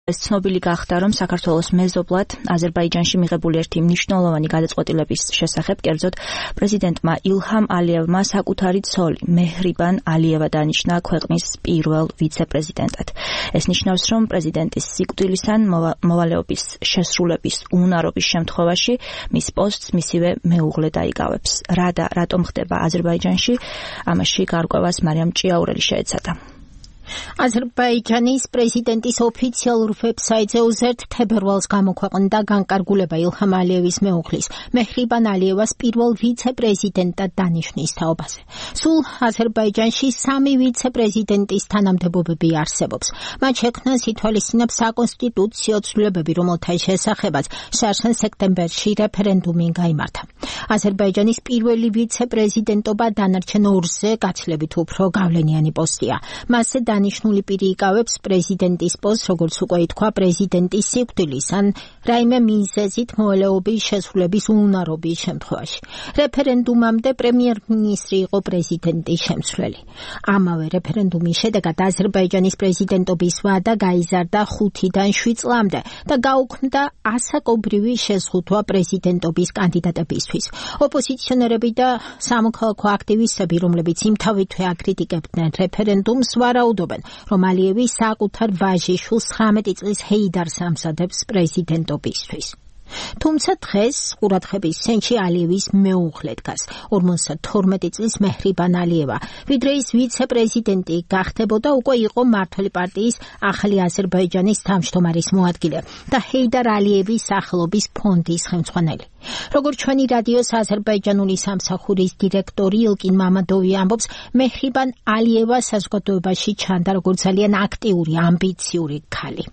ცნობილი გახდა, რომ საქართველოს მეზობლად აზერბაიჯანში მიღებული ერთი მნიშვნელოვანი გადაწყვეტილების შესახებ, კერძოდ პრეზიდენტმა ილჰამ ალიევმა საკუთარი ცოლი მეჰრიბან ალიევა დანიშნა ქვეყნის პირველ ვიცე-პრეზიდენტად. ეს ნიშნავს, რომ პრეზიდენტის სიკვდილის ან მოვალეობის შესრულების უნარობის შემთხვევაში მის პოსტს მისივე მეუღლე დაიკავებს. რა და რატომ ხდება აზერბაიჯანში, ამაში გარკვევას მარიამ ჭიაურელი შეეცადა. აზერბაიჯანის პრეზიდენტის ოფიციალურ ვებსაიტზე 21 თებერვალს გამოქვეყნდა განკარგულება ილჰამ ალიევის მეუღლის მეჰრიბან ალიევას პირველ ვიცე-პრეზიდენტად დანიშნის თაობაზე. სულ აზერბაიჯანში 3 ვიცე-პრეზიდენტის თანამდებობები არსებობს. მათ შექმნას ითვალისწინებს საკონსტიტუციო ცვლილებები, რომელთა შესახებაც შარშან სექტემბერში რეფერენდუმი გაიმართა. აზერბაიჯანის პირველი ვიცე-პრეზიდენტობა დანარჩენ 2-ზე გაცილებით უფრო გავლენიანი პოსტია. მასზე დანიშნული პირი იკავებს პრეზიდენტის პოსტს, როგორც უკვე ითქვა, პრეზიდენტის სიკვდილის ან რაიმე მიზეზით მოვალეობის შესრულების უნარობის შემთხვევაში. რეფერენდუმამდე პრემიერ-მინისტრი იყო პრეზიდენტის შემცვლელი. ამავე რეფერენდუმის შედეგად აზერბაიჯანის პრეზიდენტობის ვადა გაიზარდა 5-დან 7 წლამდე და გაუქმდა ასაკობრივი შეზღუდვა პრეზიდენტობის კანდიდატებისთვის. ოპოზიციონერები და სამოქალაქო აქტივისტები, რომლებიც იმთავითვე აკრიტიკებდნენ რეფერენდუმს, ვარაუდობენ, რომ ალიევი საკუთარ ვაჟიშვილს 19 წლის ჰეიდარს ამზადებს პრეზიდენტობისთვის. თუმცა დღეს ყურადღების ცენტრში ალიევის მეუღლე დგას, 52 წლის მეჰრიბან ალიევა, ვიდრე ის ვიცე-პრეზიდენტი გახდებოდა, უკვე იყო მმართველი პარტიის ახალი აზერბაიჯანის თავმჯდომარის მოადგილე და ჰეიდარ ალიევის სახელობის ფონდის ხელმძღვანელი. როგორც ჩვენი რადიოს აზერბაიჯანული სამსახურის დირექტორი ილკინ მამადოვი ამბობს, მეჰრიბან ალიევა საზოგადოებაში ჩანდა როგორც ძალიან აქტიური, ამბიციური ქალი.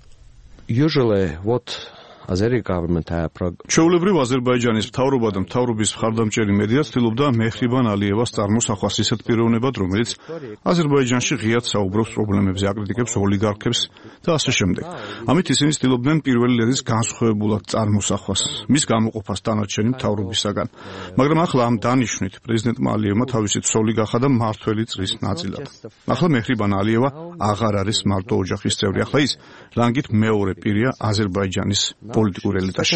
ჩვეულებრივ აზერბაიჯანის მთავრობა და მთავრობის მხარდამჭერი მედია ცდილობდა მეჰრიბან ალიევას წარმოსახვას ისეთ პიროვნებად, რომელიც აზერბაიჯანში ღიად საუბრობს პრობლემებზე, აკრიტიკებს ოლიგარქებს და ასე შემდეგ. ამით ისინი ცდილობდნენ პირველი ლედის განსხვავებულად წარმოსახვას, მის გამოყოფას დანარჩენი მთავრობისაგან. მაგრამ ახლა ამ დანიშვნით პრეზიდენტმა ალიევმა თავისი ცოლი გახდა და მმართველი წრის ნაწილად. ახლა მეჰრიბან ალიევა აღარ არის მარტო ოჯახის წევრი, ახლა ის რანგით მეორე პირია აზერბაიჯანის პოლიტიკურ ელიტაში.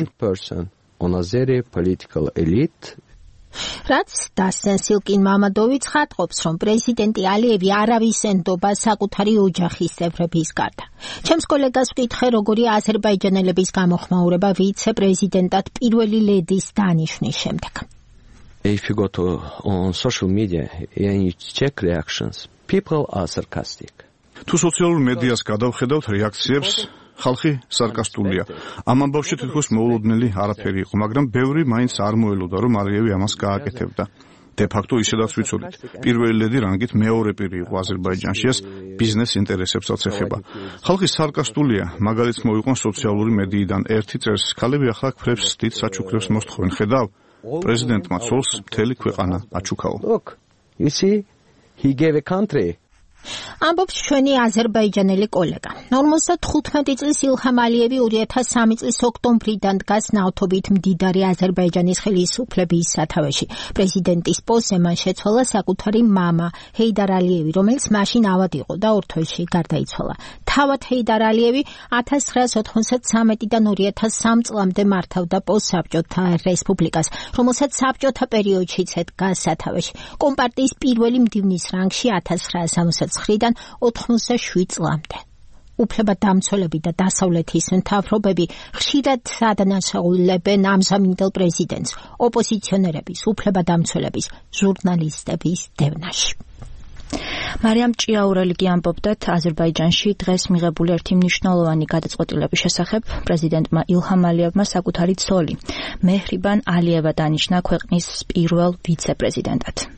რაც დასცენს ილკინ მამადოვი ცხადყოფს, რომ პრეზიდენტი ალიევი არავის ენდობა საკუთარი ოჯახის წევრების გარდა. ჩემს კოლეგას ვკითხე, როგორია აზერბაიჯანელების გამოხმაურება ვიცე-პრეზიდენტად პირველი ლედის დანიშვნის შემდეგ. If you go to on social media and you check reactions, people are sarcastic. თუ სოციალურ მედიას გადავხედავთ რეაქციებს, ხალხი სარკასტულია. ამ ამბავში თითქოს მოულოდნელი არაფერი იყო, მაგრამ ბევრი მაინც არ მოელოდა, რომ ალიევი ამას გააკეთებდა. De facto ისედაც ვიცოდით, პირველი ლედი რანგით მეორე პირი იყო აზერბაიჯანში, ეს ბიზნეს ინტერესებსაც ეხება. ხალხი სარკასტულია, მაგალითს მოვიყვან სოციალური მედიიდან ერთი წერს, ქალები ახლა ქფრებს დიდ საჩუქრებს მოსთხოვენ, ხედავ? პრეზიდენტმა ცოლს მთელი ქვეყანა აჩუქაო. Look, you see, he gave a country. ამბობს ჩვენი აზერბაიჯანელი კოლეგა. 55 წლის ილჰამ ალიევი 2003 წლის ოქტომბრიდან დგას ნავთობით მდიდარი აზერბაიჯანის ხელისუფლების სათავეში. პრეზიდენტის პოსტზე მან შეცვალა საკუთარი მამა ჰეიდარ ალიევი, რომელიც მაშინ ავად იყო და ორთვეში გარდაიცვალა. თავად ჰეიდარ ალიევი 1993-დან 2003 წლამდე მართავდა პოსტსაბჭოთა რესპუბლიკას, რომელსაც საბჭოთა პერიოდშიც ედგა სათავეში. კომპარტიის პირველი მდივნის რანგში 1969-დან 87 წლამდე. უფლებადამცველები და დასავლეთის მთავრობები ხშირად ადანაშაულებენ ამჟამინდელ პრეზიდენტს ოპოზიციონერების, უფლებადამცველების, ჟურნალისტების დევნაში. მარიამ ჭიაურელი ამბობდათ, აზერბაიჯანში დღეს მიღებული ერთი მნიშვნელოვანი გადაწყვეტილების შესახებ, პრეზიდენტმა ილჰამ ალიევმა საკუთარი ცოლი მეჰრიბან ალიევა დანიშნა ქვეყნის პირველ ვიცე-პრეზიდენტად.